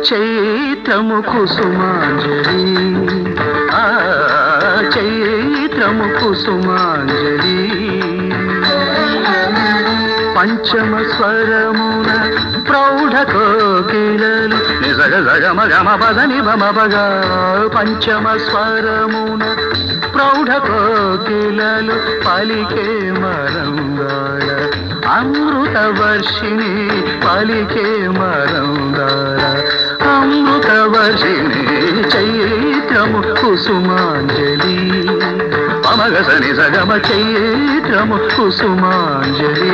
చైత్రము కుసుమాంజలి చైత్రము కుసుమాంజలి పంచమ స్వరమున ప్రౌఢ కోకిలలు నిజగ జగమ గమ పదని భమ భగ పంచమ స్వరమున ప్రౌఢ కోకిలలు పలికే మరంగాళ అమృత వర్షిణి పలికే మరంగాళ అమృత వర్షిణి చైత్రము కుసుమాంజలి పమగసని సగమ చైత్రము కుసుమాంజలి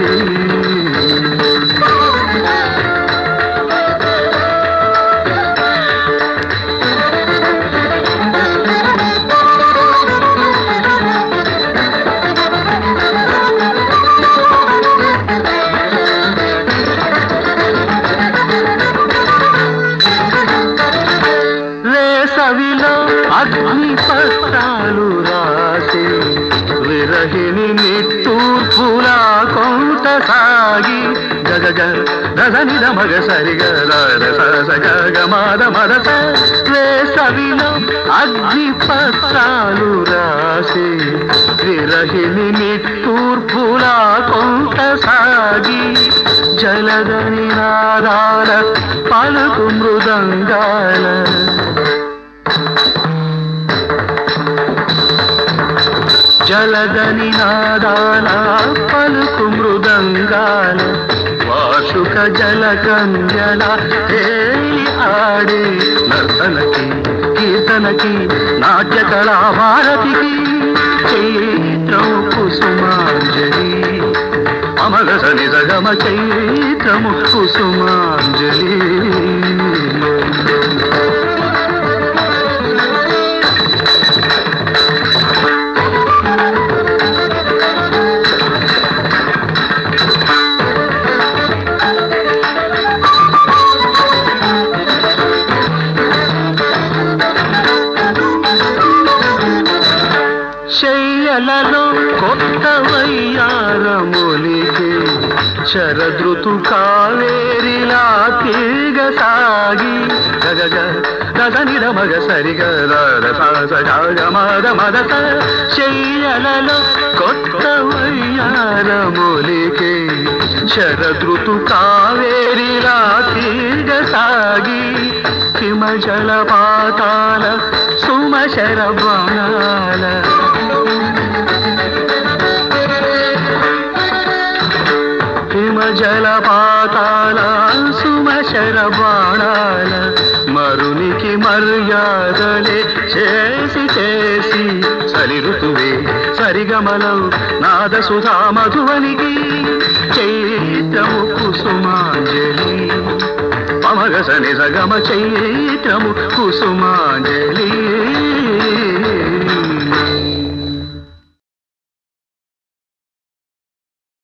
వేసవిలో అగ్ని పత్రాలు రాసి విరహిణి నిట్టూర్పులా కొంత సాగి గగ గజని మగ సరిగ మద వేసవిలో అగ్ని పత్రాలు రాసి విరహిణి నిట్టూర్పులా కొంత సాగి జలదని నాదాల పలుకు మృదంగాల జలదని నాదాల పలుకు మృదంగాల వాషుక జల కంజల తేలి ఆడే నర్తనకి కీర్తనకి నాట్య కళా భారతికి చైత్రము కుసుమాంజలి అమగసని సగమ చైత్రము కుసుమాంజలి శయ్యలలో కొత్త వయ్యారములికి శరదృతు కావేరిలా తీగ సాగి గగ గదని మగ సరిగ మద మద శయ్యలలో కొత్త వయ్యారములికి శరదృతు కావేరిలా తీగ సాగి హిమ జలపాతాల సుమశర బాణాల హిమ జలపాతాల సుమశర బాణాల మరునికి మర్యాదలే చేసి చేసి సరి ఋతువే సరిగమలం నాద సుధా మధువనికి చైత్రము కుసుమాంజలి పమగసని సగమ చైత్రము కుసుమాంజలి